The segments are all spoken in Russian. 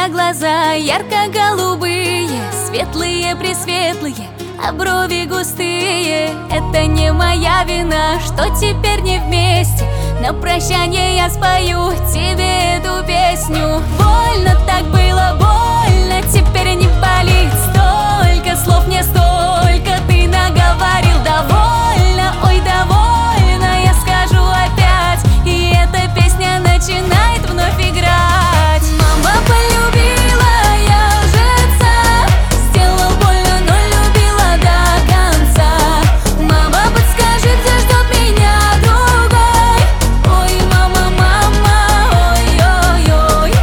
меня глаза ярко-голубые, светлые-пресветлые, а брови густые. Это не моя вина, что теперь не вместе. На прощание я спою тебе эту песню. Больно так было, больно, теперь не болит. Столько слов, мне столько ты наговорил. Довольно, ой, довольно, я скажу опять. И эта песня начинает вновь играть. Мама полюбила я лжеца, сделал больно, но любила до конца. Мама, подскажи, где ждет меня другой. Ой, мама, мама, ой-ой-ой.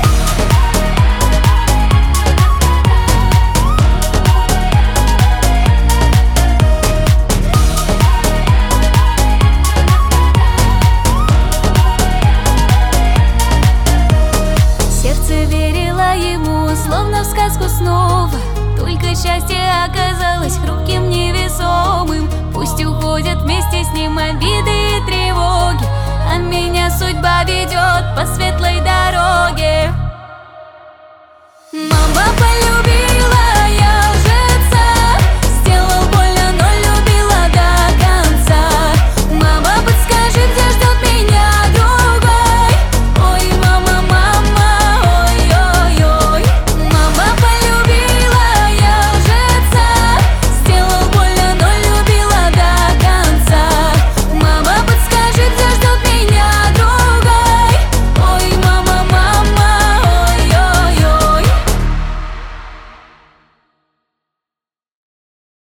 Сердце верило ему, словно в сказку снова. Только счастье оказалось хрупким, невесомым. Пусть уходят вместе с ним обиды и тревоги, а меня судьба ведет по светлой дороге. Мама,